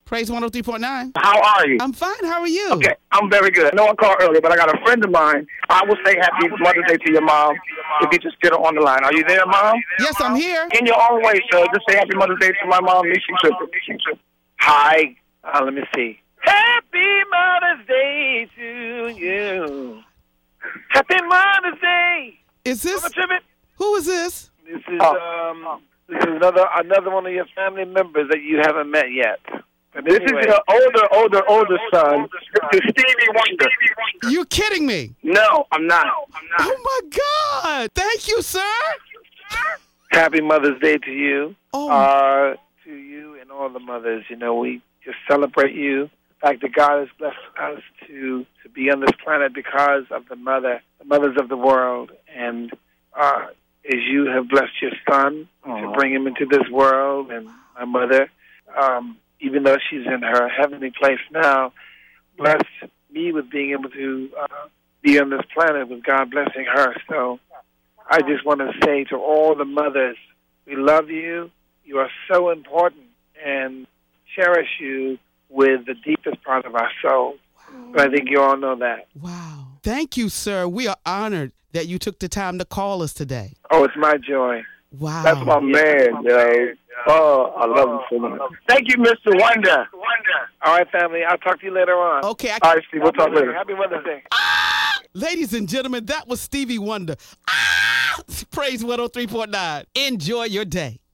Praise 103.9. How are you? I'm fine. How are you? Okay, I'm very good. I know I called earlier, but I got a friend of mine. I will say happy Mother's Day to your mom if you just get her on the line. Are you there, Mom? Yes, I'm here. In your own way, sir. Just say happy Mother's Day to my mom. Hi. Let me see. Happy Mother's Day to you. Happy Mother's Day. Is this? Who is this? This is another one of your family members that you haven't met yet. But This anyway, is your older son. This is Stevie Wonder. You kidding me? No, I'm not. Oh, my God. Thank you, sir. Happy Mother's Day to you. Oh. To you and all the mothers. You know, we just celebrate you. The fact that God has blessed us to be on this planet because of the mothers of the world. And as you have blessed your son to bring him into this world, and my mother, even though she's in her heavenly place now, blessed me with being able to be on this planet with God blessing her. So I just want to say to all the mothers, we love you. You are so important and cherish you with the deepest part of our soul. Wow. But I think you all know that. Wow. Thank you, sir. We are honored that you took the time to call us today. Oh, it's my joy. Wow. That's my man, yo. Oh, I love him so much. Thank you, Mr. Wonder. All right, family. I'll talk to you later on. Okay. All right, Steve. We'll talk later. Happy Mother's Day. Ladies and gentlemen, that was Stevie Wonder. Praise 103.9. Enjoy your day.